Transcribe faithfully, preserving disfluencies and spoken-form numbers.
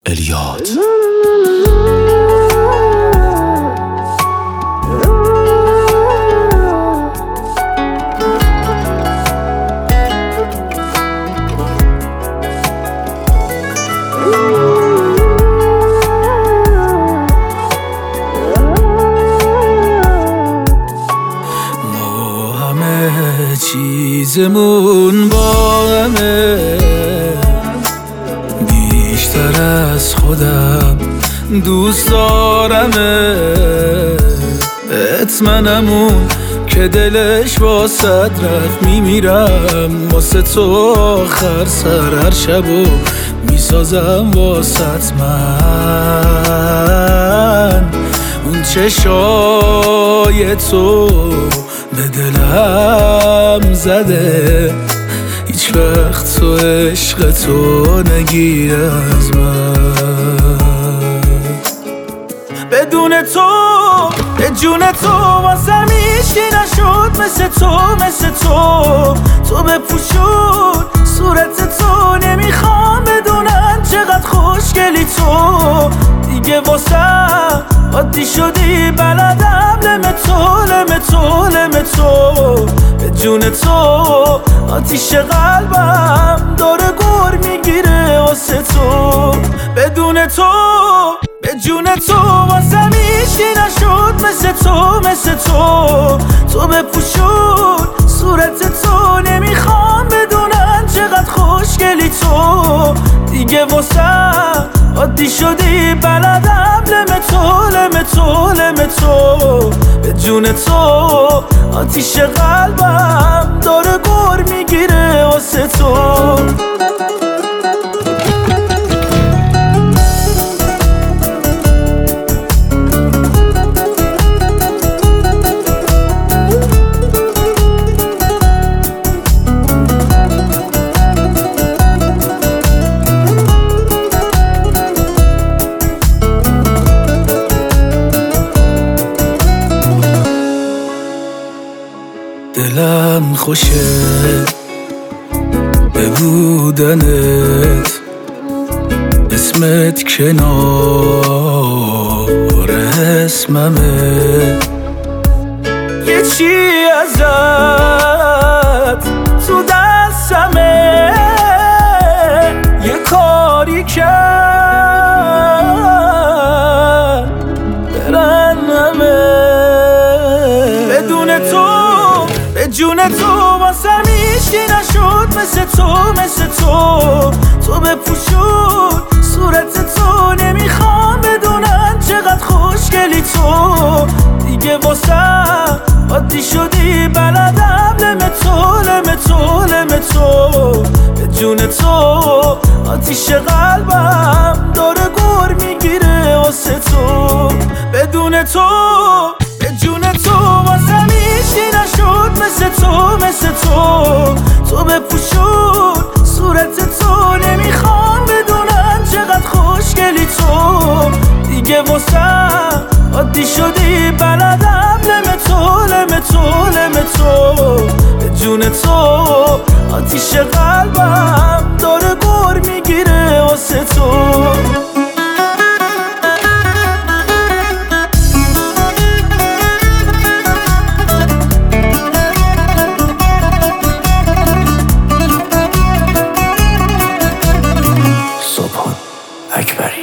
الیاد. ما همه چیزمون با همه، بیشتر از خودم دوست دارمه. اطمنمون که دلش واسه رفت میمیرم، واسه تو آخر سر هر شبو میسازم واسه من. اون چشای تو به دلم زده، هیچ وقت تو عشق تو نگیر از من. بدون تو به جون تو واسم هیچی نشد، مثل تو مثل تو تو بپوشون صورت تو، نمیخوام بدونن چقدر خوشگلی تو. دیگه واسم عادی شدی بلدم، لم تو لم تو لم تو. به جون تو آتیش قلبم داره گر میگیره واسه تو. بدون تو به جون تو واسم هیچی نشد، مثل تو مثل تو تو بپوشون صورت تو، نمیخوام بدونن چقدر خوشگلی تو. دیگه واسم عادی شدی بلدم، لم تو لم تو لم تو. به جون تو آتیش قلبم داره گر میگیره واسه تو. دلم خوشه به بودنت، اسمت کنار اسممه. یه چی ازت تو دستمه، یه کاری کرد برنمه. بدون تو به جون تو واسم هیچی نشد، مثل تو مثل تو تو بپوشون صورت تو، نمیخوام بدونن چقدر خوشگلی تو. دیگه واسم عادی شدی بلدم، لم تو لم تو لم تو. به جون تو آتیش قلبم داره گر میگیره واسه تو. بدون تو به جون تو واسم هیچی نشد، مثل تو مثل تو تو بپوشون صورت تو، نمیخوام بدونن چقدر خوشگلی تو. دیگه واسم عادی شدی بلدم، لم تو لم تو لم تو. به جون تو آتیش قلبم داره گر میگیره واسه تو. اکبری.